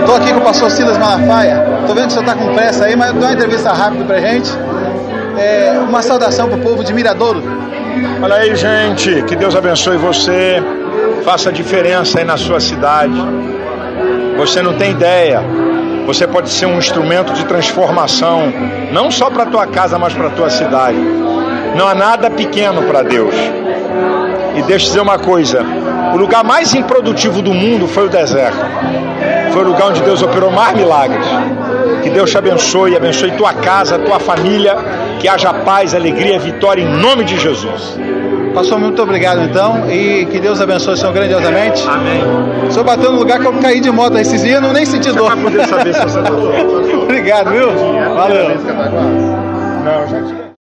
Estou aqui com o pastor Silas Malafaia. Estou vendo que o senhor está com pressa aí, mas dá uma entrevista rápida pra gente. Uma saudação para o povo de Miradouro. Olha aí, gente, que Deus abençoe você, faça diferença aí na sua cidade. Você não tem ideia, você pode ser um instrumento de transformação, não só para a tua casa, mas para a tua cidade. Não há nada pequeno para Deus. E deixa eu dizer uma coisa, o lugar mais improdutivo do mundo foi o deserto. Foi o lugar onde Deus operou mais milagres. Que Deus te abençoe, abençoe tua casa, tua família, que haja paz, alegria, vitória em nome de Jesus. Pastor, muito obrigado então, e que Deus abençoe o senhor grandiosamente. Amém. O senhor bateu no lugar que eu caí de moto esses dias, não nem senti dor. Para poder saber se você está. Obrigado, viu? Valeu. Não, gente.